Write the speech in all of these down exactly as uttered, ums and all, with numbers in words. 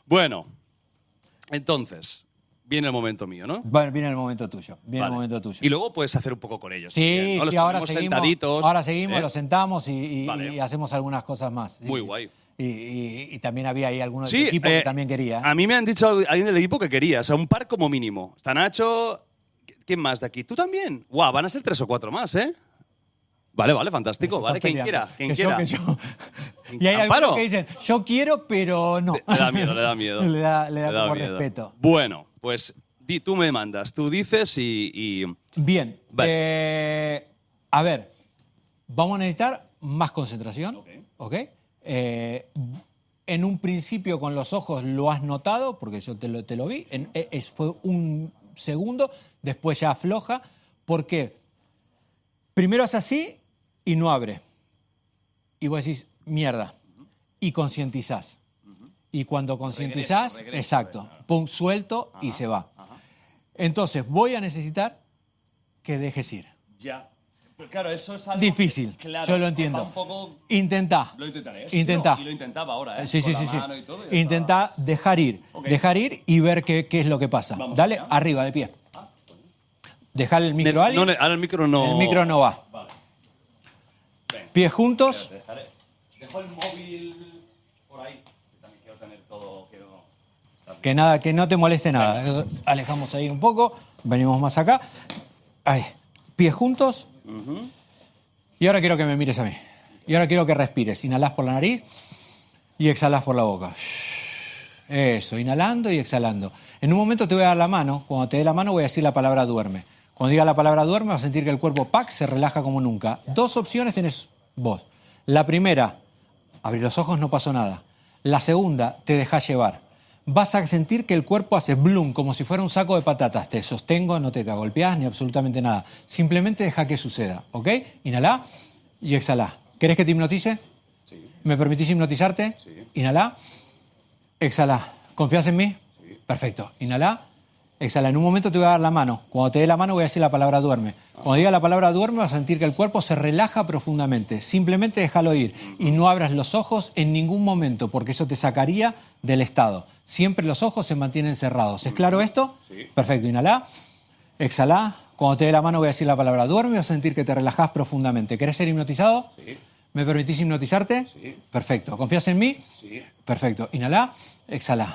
Bueno, entonces, viene el momento mío, ¿no? Bueno, viene el momento tuyo. Viene Vale. el momento tuyo. Y luego puedes hacer un poco con ellos. Sí, también, ¿no? Los sí, ahora ponemos seguimos, sentaditos. ahora seguimos, ¿eh? los sentamos y, y- Vale. y hacemos algunas cosas más. Muy Y- guay. Y, y- y también había ahí alguno de Sí, tu equipo eh, que también quería. A mí me han dicho alguien del equipo que quería, o sea, un par como mínimo. Está Nacho, ¿quién más de aquí? ¿Tú también? Guau, van a ser tres o cuatro más, ¿eh? Vale, vale, fantástico. Se Vale, están quien peleando. quiera, quien Que quiera. yo, que yo. Y hay Amparo. algunos que dicen, yo quiero, pero no. Le, le da miedo, le da miedo. le da, le da como miedo. respeto. Bueno, pues di, tú me mandas, tú dices y... y- Bien. Vale. Eh, a ver, vamos a necesitar más concentración. Ok. ¿Ok? Eh, en un principio con los ojos lo has notado, porque yo te lo, te lo vi. En- es, fue un segundo, después ya afloja. ¿Por qué? Primero es así y no abre. Y vos decís, mierda. Y concientizás. Y cuando concientizás, Regreso, regreso, exacto, regreso. pum, suelto y se va. Entonces, voy a necesitar que dejes ir. Ya. Pero claro, eso es algo... Difícil, Claro, yo lo entiendo. tampoco... Intentá. Lo intentaré. sí, Intentá. no, y lo intentaba ahora, ¿eh? Sí, sí, Con sí, la sí. mano y todo, ya Intentá dejar ir. Ok. Dejar ir y ver qué, qué es lo que pasa. Vamos Dale, allá. arriba, de pie. Dejar el micro a Ne- alguien. no, ahora el micro no... El micro no va. Vale. Venga. Pies juntos. Dejaré. Dejo el móvil por ahí, que también quiero tener todo... Quiero estar bien. Que nada, que no te moleste nada. Alejamos ahí un poco. Venimos más acá. Ahí. Pies juntos. Y ahora quiero que me mires a mí. Y ahora quiero que respires. Inhalás por la nariz y exhalás por la boca. Eso, inhalando y exhalando. En un momento te voy a dar la mano. Cuando te dé la mano voy a decir la palabra duerme. Cuando diga la palabra duerme vas a sentir que el cuerpo ¡pac! Se relaja como nunca. Dos opciones tenés vos. La primera, abrir los ojos, no pasó nada. La segunda, te dejás llevar. Vas a sentir que el cuerpo hace bloom, como si fuera un saco de patatas. Te sostengo, no te golpeás ni absolutamente nada. Simplemente deja que suceda, ¿ok? Inhalá y exhalá. ¿Querés que te hipnotice? Sí. ¿Me permitís hipnotizarte? Sí. Inhalá, exhalá. ¿Confías en mí? Sí. Perfecto. Inhalá, exhala. En un momento te voy a dar la mano. Cuando te dé la mano voy a decir la palabra duerme. Cuando diga la palabra duerme vas a sentir que el cuerpo se relaja profundamente. Simplemente déjalo ir. Y no abras los ojos en ningún momento, porque eso te sacaría del estado. Siempre los ojos se mantienen cerrados. ¿Es claro esto? Sí. Perfecto. Inhalá, exhalá. Cuando te dé la mano voy a decir la palabra duerme y vas a sentir que te relajás profundamente. ¿Querés ser hipnotizado? Sí. ¿Me permitís hipnotizarte? Sí. Perfecto. ¿Confías en mí? Sí. Perfecto. Inhalá, exhalá.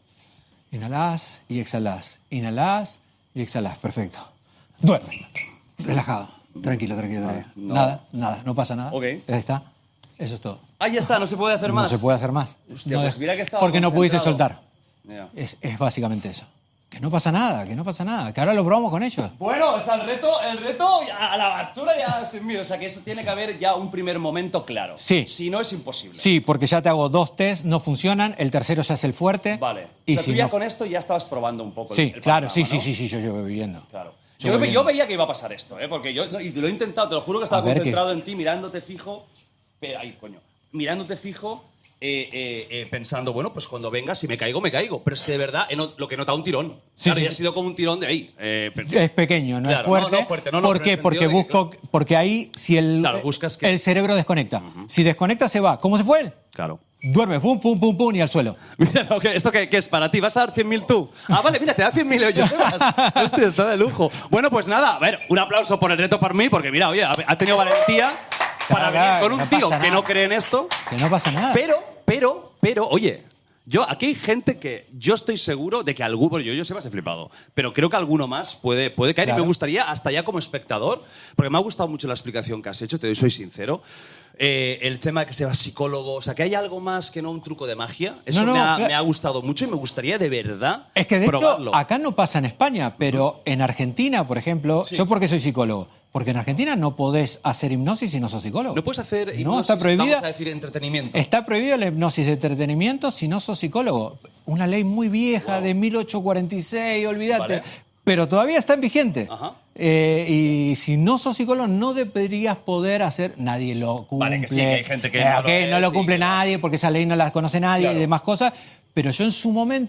Inhalás y exhalás. Inhalás y exhalás. Perfecto. Duerme. Relajado. Tranquilo, tranquilo, tranquilo. no. Nada, nada. No pasa nada. Ok. Ahí está. Eso es todo. Ah, ya está, no se puede hacer más. No se puede hacer más. Hostia, No pues es- mira que estaba porque no pudiste concentrado. soltar. Ya. Es, es básicamente eso. Que no pasa nada, que no pasa nada. Que ahora lo probamos con ellos. Bueno, o sea, el reto, el reto ya, a la basura ya, Dios mío, o sea, que eso tiene que haber ya un primer momento claro. Sí. Si no, es imposible. Sí, porque ya te hago dos test, no funcionan. El tercero ya es el fuerte. Vale. Y o sea, si tú ya no- con esto ya estabas probando un poco el- Sí, el claro, panorama, sí, sí, ¿no? sí, sí, yo llevo viviendo. Claro. Yo Yo, voy ve- yo veía que iba a pasar esto, ¿eh? Porque yo, no, y lo he intentado, te lo juro que estaba A ver, concentrado en ti, mirándote fijo. Pero, ay, coño. Mirándote fijo, eh, eh, eh, pensando, bueno, pues cuando vengas, si me caigo, me caigo. Pero es que de verdad, he not- lo que he notado un tirón. Sí, claro, sí, y ha sí. sido como un tirón de ahí. Eh, pero- Es pequeño, no Claro, es fuerte. no, no fuerte, no, no, ¿Por pero en qué? el Porque sentido de que- busco, porque ahí si el, Claro, buscas que- el cerebro desconecta. Si desconecta se va. ¿Cómo se fue él? Claro. Duerme, pum, pum, pum, pum y al suelo. Mira, no, que- ¿esto qué, qué es para ti? ¿Vas a dar cien mil tú? Ah, vale, mira, te da cien mil yo, Sebas. Hostia, está de lujo. Bueno, pues nada, a ver, un aplauso por el reto para mí, porque mira, oye, ha, ha tenido valentía para Claro, venir claro, con un no tío pasa que no nada. cree en esto. Que no pasa nada. Pero, pero, pero, oye, yo, aquí hay gente que yo estoy seguro de que alguno, yo, yo Sebas he flipado, pero creo que alguno más puede, puede caer Claro. y me gustaría, hasta ya como espectador, porque me ha gustado mucho la explicación que has hecho, te soy sincero, eh, el tema de que seas psicólogo, o sea, que hay algo más que no un truco de magia, eso No, no, me, ha, claro. me ha gustado mucho y me gustaría de verdad Es que de probarlo. hecho, acá no pasa en España, pero en Argentina, por ejemplo, Sí. yo porque soy psicólogo, porque en Argentina no podés hacer hipnosis si no sos psicólogo. No puedes hacer No, hipnosis, está prohibida. vamos a decir entretenimiento. Está prohibida la hipnosis de entretenimiento si no sos psicólogo. Una ley muy vieja Wow. de mil ochocientos cuarenta y seis, olvídate. Vale. Pero todavía está en vigente. Ajá. Eh, y si no sos psicólogo, no deberías poder hacer. Nadie lo cumple. Vale, que sí, que hay gente que Eh, no lo que es, no lo sí, cumple que- nadie porque esa ley no la conoce nadie Claro. y demás cosas. Pero yo en su momento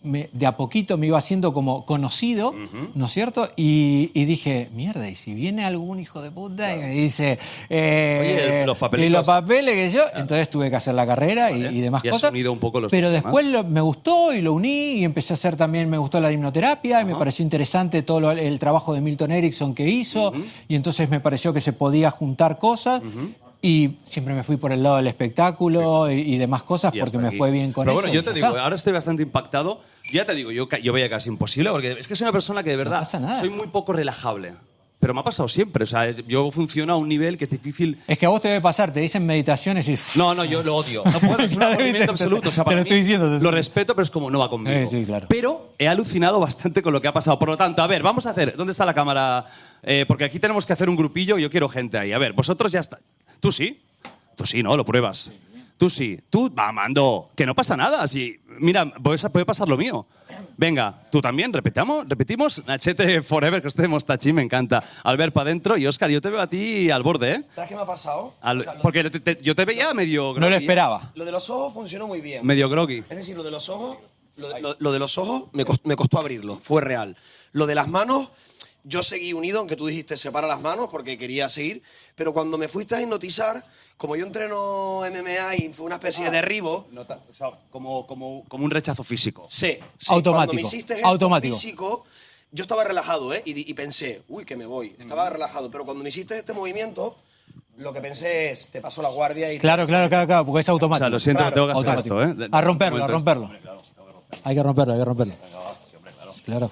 me- de a poquito me iba haciendo como conocido, ¿no es cierto? Y, y dije, mierda, ¿y si viene algún hijo de puta y me dice... eh, Oye, los papelitos. y los papeles que yo... Entonces tuve que hacer la carrera y- Vale. y, demás Y has cosas. unido un poco los Pero dos después temas. lo- me gustó y lo uní y empecé a hacer también, me gustó la hipnoterapia y me pareció interesante todo lo- el trabajo de Milton Erickson que hizo y entonces me pareció que se podía juntar cosas y siempre me fui por el lado del espectáculo y, y demás cosas Y porque hasta me aquí. fue bien con Pero eso. bueno, y yo ya te digo, está. ahora estoy bastante impactado. Ya te digo, yo, ca- yo veía casi imposible, porque es que soy una persona que de verdad pasa nada. soy muy poco relajable. Pero me ha pasado siempre. O sea, es- yo funciono a un nivel que es difícil. Es que a vos te debe pasar, te dicen meditaciones y... No, no, yo lo odio. No puedo, es un Ya, aburrimiento te- absoluto. O sea, te para lo mí, estoy diciendo, te lo estoy- respeto, pero es como no va conmigo. Eh, sí, claro. Pero he alucinado bastante con lo que ha pasado. Por lo tanto, a ver, vamos a hacer. ¿Dónde está la cámara? Eh, porque aquí tenemos que hacer un grupillo y yo quiero gente ahí. A ver, vosotros ya está. ¿Tú sí? Tú sí, ¿no? Lo pruebas. Tú sí. Tú, va, mando. Que no pasa nada. Si, mira, puede puede pasar lo mío. Venga, tú también, repetamos, repetimos. Nachete Forever, que este mostachi me encanta. Albert para adentro y Óscar, yo te veo a ti al borde, ¿eh? ¿Sabes qué me ha pasado? Al- O sea, lo, porque te- te- yo te veía medio groggy. No lo esperaba. lo de los ojos funcionó muy bien. Medio groggy. Es decir, lo de los ojos, lo, de- lo- lo de los ojos me costó, me costó abrirlo, fue real. Lo de las manos, yo seguí unido, aunque tú dijiste separa las manos porque quería seguir, pero cuando me fuiste a hipnotizar, como yo entreno M M A y fue una especie de derribo, Nota- o sea, como, como, como un rechazo físico. sí, sí, Automático, cuando me hiciste esto automático. físico, yo estaba relajado, ¿eh? Y, di- y pensé, uy, que me voy. Estaba relajado, pero cuando me hiciste este movimiento, lo que pensé es, te paso la guardia y... Claro, claro, claro, claro, porque es O automático. sea, lo siento, Claro, tengo que hacer automático. esto, ¿eh? De- A romperlo, un a momento romperlo. Hay que romperlo, hay que romperlo. Claro.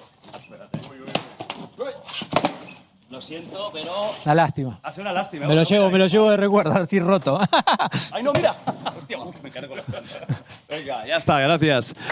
Lo siento, pero Una lástima. ha sido una lástima. Me lo llevo, me lo llevo de recuerdo, así roto. ¡Ay, no, mira! Hostia, uf, me cargo las plantas. Venga, ya está, gracias.